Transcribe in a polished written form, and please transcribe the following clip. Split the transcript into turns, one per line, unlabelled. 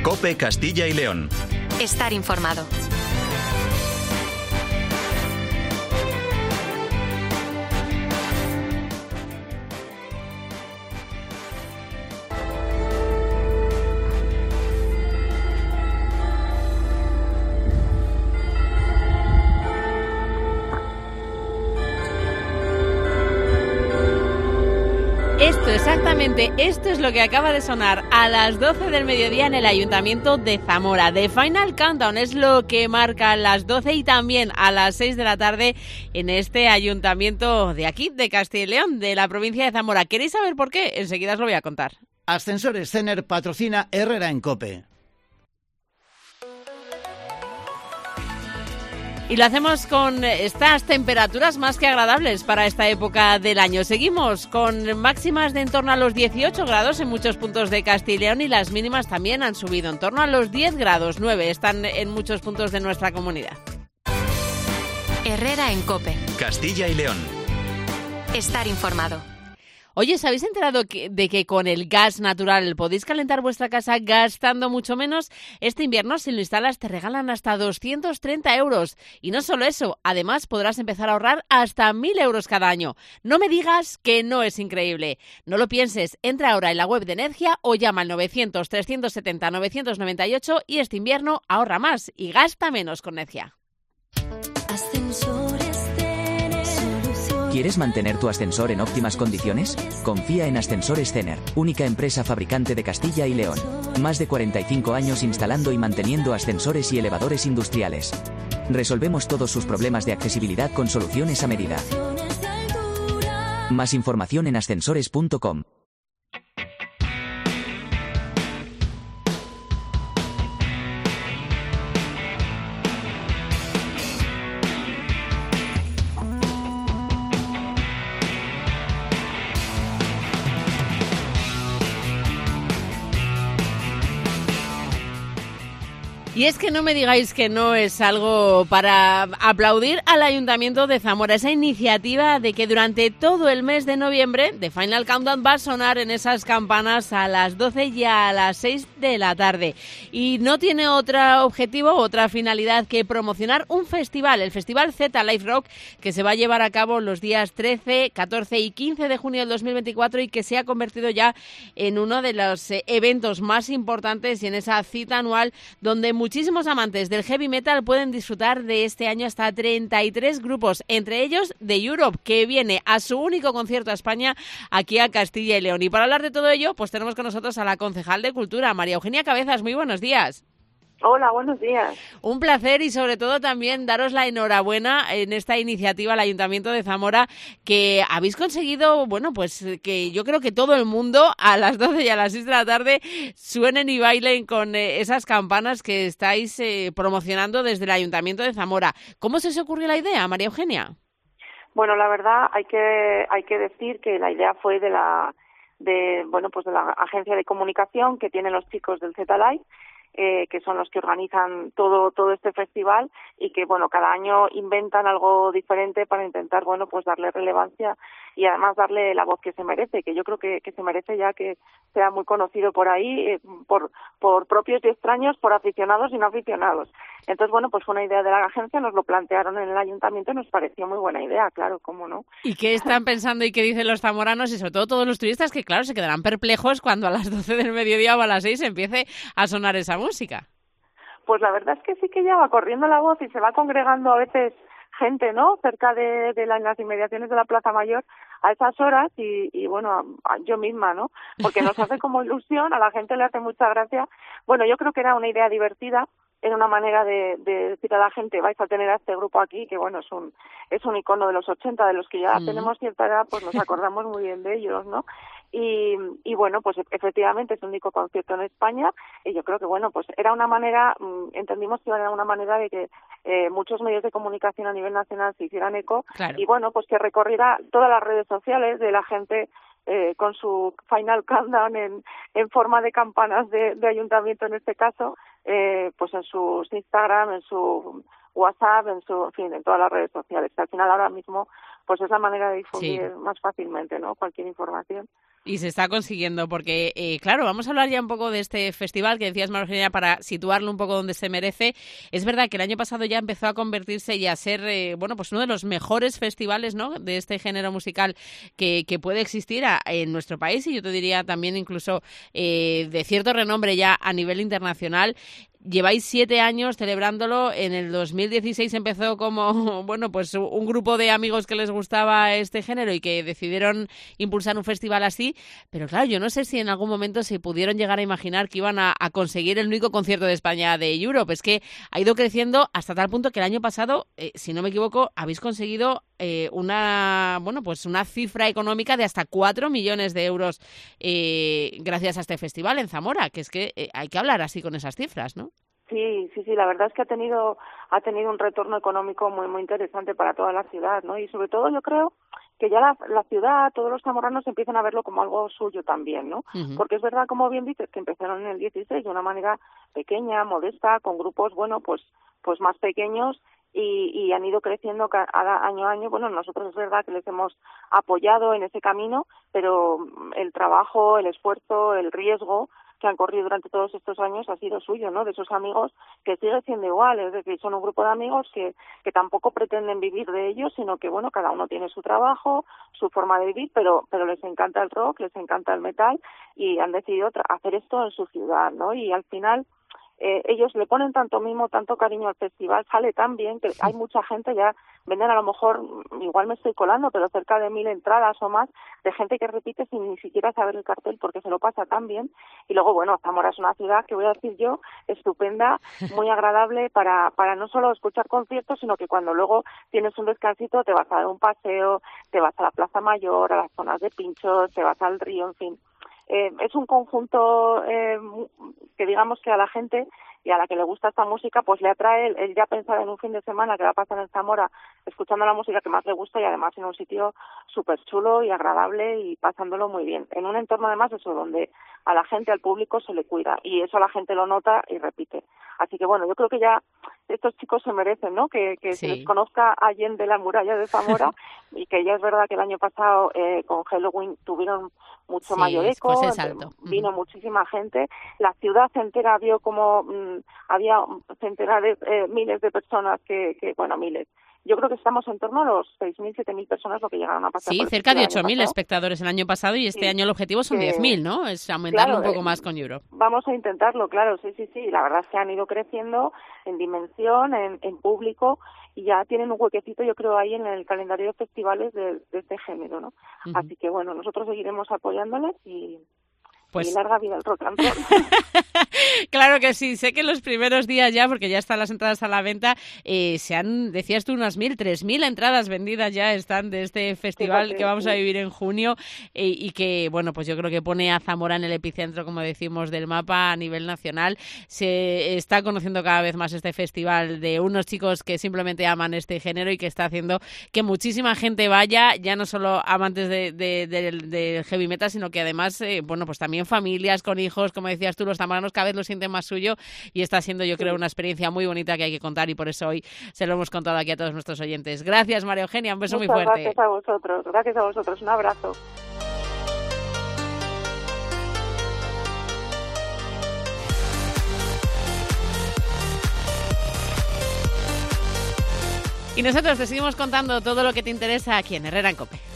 COPE Castilla y León.
Estar informado.
Esto es lo que acaba de sonar a las 12 del mediodía en el Ayuntamiento de Zamora. The Final Countdown es lo que marca las 12 y también a las 6 de la tarde en este Ayuntamiento de aquí, de Castilla y León, de la provincia de Zamora. ¿Queréis saber por qué? Enseguida os lo voy a contar.
Ascensores Cener patrocina Herrera en COPE.
Y lo hacemos con estas temperaturas más que agradables para esta época del año. Seguimos con máximas de en torno a los 18 grados en muchos puntos de Castilla y León y las mínimas también han subido en torno a los 10 grados, 9 están en muchos puntos de nuestra comunidad.
Herrera en COPE.
Castilla y León.
Estar informado.
Oye, ¿os habéis enterado de que con el gas natural podéis calentar vuestra casa gastando mucho menos? Este invierno, si lo instalas, te regalan hasta 230 euros. Y no solo eso, además podrás empezar a ahorrar hasta 1.000 euros cada año. No me digas que no es increíble. No lo pienses, entra ahora en la web de Energia o llama al 900-370-998 y este invierno ahorra más y gasta menos con Energia.
¿Quieres mantener tu ascensor en óptimas condiciones? Confía en Ascensores Cener, única empresa fabricante de Castilla y León. Más de 45 años instalando y manteniendo ascensores y elevadores industriales. Resolvemos todos sus problemas de accesibilidad con soluciones a medida. Más información en ascensores.com.
Y es que no me digáis que no es algo para aplaudir al Ayuntamiento de Zamora. Esa iniciativa de que durante todo el mes de noviembre The Final Countdown va a sonar en esas campanas a las 12 y a las 6 de la tarde. Y no tiene otro objetivo, otra finalidad que promocionar un festival, el Festival Z Live Rock, que se va a llevar a cabo los días 13, 14 y 15 de junio del 2024 y que se ha convertido ya en uno de los eventos más importantes y en esa cita anual donde muchísimos amantes del heavy metal pueden disfrutar de este año hasta 33 grupos, entre ellos The Europe, que viene a su único concierto a España, aquí a Castilla y León. Y para hablar de todo ello, pues tenemos con nosotros a la concejal de Cultura, María Eugenia Cabezas. Muy buenos días.
Hola, buenos días.
Un placer y sobre todo también daros la enhorabuena en esta iniciativa al Ayuntamiento de Zamora que habéis conseguido, bueno, pues que yo creo que todo el mundo a las 12 y a las 6 de la tarde suenen y bailen con esas campanas que estáis promocionando desde el Ayuntamiento de Zamora. ¿Cómo se os ocurrió la idea, María Eugenia?
Bueno, la verdad hay que decir que la idea fue de la agencia de comunicación que tienen los chicos del Z Live, que son los que organizan todo este festival y que, bueno, cada año inventan algo diferente para intentar, bueno, pues darle relevancia y además darle la voz que se merece, que yo creo que se merece ya que sea muy conocido por ahí, por propios y extraños, por aficionados y no aficionados. Entonces, bueno, pues fue una idea de la agencia, nos lo plantearon en el ayuntamiento y nos pareció muy buena idea, claro, cómo no.
¿Y qué están pensando y qué dicen los zamoranos y sobre todo todos los turistas que, claro, se quedarán perplejos cuando a las 12 del mediodía o a las 6 empiece a sonar esa música?
Pues la verdad es que sí que ya va corriendo la voz y se va congregando a veces gente, ¿no?, cerca de las inmediaciones de la Plaza Mayor a esas horas y bueno, yo misma, ¿no?, porque nos hace como ilusión, a la gente le hace mucha gracia. Bueno, yo creo que era una idea divertida, era una manera de decir a la gente, vais a tener a este grupo aquí, que bueno, es un icono de los 80, de los que ya tenemos cierta edad, pues nos acordamos muy bien de ellos, ¿no? Y bueno, pues efectivamente es el único concierto en España y yo creo que bueno, pues era una manera, entendimos que era una manera de que muchos medios de comunicación a nivel nacional se hicieran eco, claro, y bueno, pues que recorriera todas las redes sociales de la gente con su Final Countdown en forma de campanas de ayuntamiento en este caso, pues en sus Instagram, en su WhatsApp, en fin, en todas las redes sociales. Que al final ahora mismo pues es la manera de difundir más fácilmente, ¿no?, cualquier información.
Y se está consiguiendo porque, claro, vamos a hablar ya un poco de este festival que decías, María Eugenia, para situarlo un poco donde se merece. Es verdad que el año pasado ya empezó a convertirse y a ser, pues uno de los mejores festivales, ¿no?, de este género musical que puede existir en nuestro país, y yo te diría también incluso de cierto renombre ya a nivel internacional. Lleváis 7 años celebrándolo. En el 2016 empezó como, pues un grupo de amigos que les gustaba este género y que decidieron impulsar un festival así. Pero claro, yo no sé si en algún momento se pudieron llegar a imaginar que iban a conseguir el único concierto de España de Europe. Es que ha ido creciendo hasta tal punto que el año pasado, si no me equivoco, habéis conseguido una cifra económica de hasta 4 millones de euros gracias a este festival en Zamora, que es que hay que hablar así con esas cifras, ¿no?
Sí, la verdad es que ha tenido un retorno económico muy muy interesante para toda la ciudad, ¿no? Y sobre todo yo creo que ya la ciudad, todos los zamoranos empiezan a verlo como algo suyo también, ¿no?
Uh-huh.
Porque es verdad, como bien dices, que empezaron en el 16 de una manera pequeña, modesta, con grupos, pues más pequeños, y han ido creciendo año a año. Bueno, nosotros es verdad que les hemos apoyado en ese camino, pero el trabajo, el esfuerzo, el riesgo que han corrido durante todos estos años ha sido suyo, ¿no? De esos amigos, que sigue siendo igual, es decir, son un grupo de amigos que tampoco pretenden vivir de ellos, sino que, bueno, cada uno tiene su trabajo, su forma de vivir, pero les encanta el rock, les encanta el metal, y han decidido hacer esto en su ciudad, ¿no? Y al final ellos le ponen tanto mimo, tanto cariño al festival, sale tan bien que hay mucha gente, ya venden a lo mejor, igual me estoy colando, pero cerca de 1.000 entradas o más, de gente que repite sin ni siquiera saber el cartel porque se lo pasa tan bien. Y luego, bueno, Zamora es una ciudad, que voy a decir yo, estupenda, muy agradable para no solo escuchar conciertos, sino que cuando luego tienes un descansito te vas a dar un paseo, te vas a la Plaza Mayor, a las zonas de pinchos, te vas al río, en fin. Es un conjunto que digamos que a la gente y a la que le gusta esta música pues le atrae el ya pensar en un fin de semana que va a pasar en Zamora escuchando la música que más le gusta, y además en un sitio súper chulo y agradable y pasándolo muy bien, en un entorno además eso donde a la gente, al público se le cuida, y eso la gente lo nota y repite. Así que bueno, yo creo que ya estos chicos se merecen, ¿no? Que sí, se les conozca allende la muralla de Zamora y que ya es verdad que el año pasado con Halloween tuvieron mucho mayor eco,
pues
vino muchísima gente, la ciudad entera vio como había centenares, miles de personas miles. Yo creo que estamos en torno a los 6.000, 7.000 personas lo que llegaron a pasar.
Sí, cerca de 8.000 espectadores el año pasado, y este año el objetivo son 10.000, ¿no? Es aumentarlo un poco más con Europe.
Vamos a intentarlo, claro, sí. La verdad es que han ido creciendo en dimensión, en público, y ya tienen un huequecito, yo creo, ahí en el calendario de festivales de este género, ¿no? Uh-huh. Así que bueno, nosotros seguiremos apoyándoles y larga vida el rock and roll.
Claro que sí, sé que los primeros días ya, porque ya están las entradas a la venta, decías tú, unas 3.000 entradas vendidas ya están de este festival que vamos a vivir en junio, y que, bueno, pues yo creo que pone a Zamora en el epicentro, como decimos, del mapa a nivel nacional. Se está conociendo cada vez más este festival de unos chicos que simplemente aman este género y que está haciendo que muchísima gente vaya, ya no solo amantes del heavy metal, sino que además, pues también familias con hijos, como decías tú, los zamoranos cada vez lo sienten más suyo, y está siendo, yo creo, una experiencia muy bonita que hay que contar, y por eso hoy se lo hemos contado aquí a todos nuestros oyentes. Gracias, María Eugenia, un beso muy fuerte.
Gracias a vosotros, un abrazo.
Y nosotros te seguimos contando todo lo que te interesa aquí en Herrera en COPE.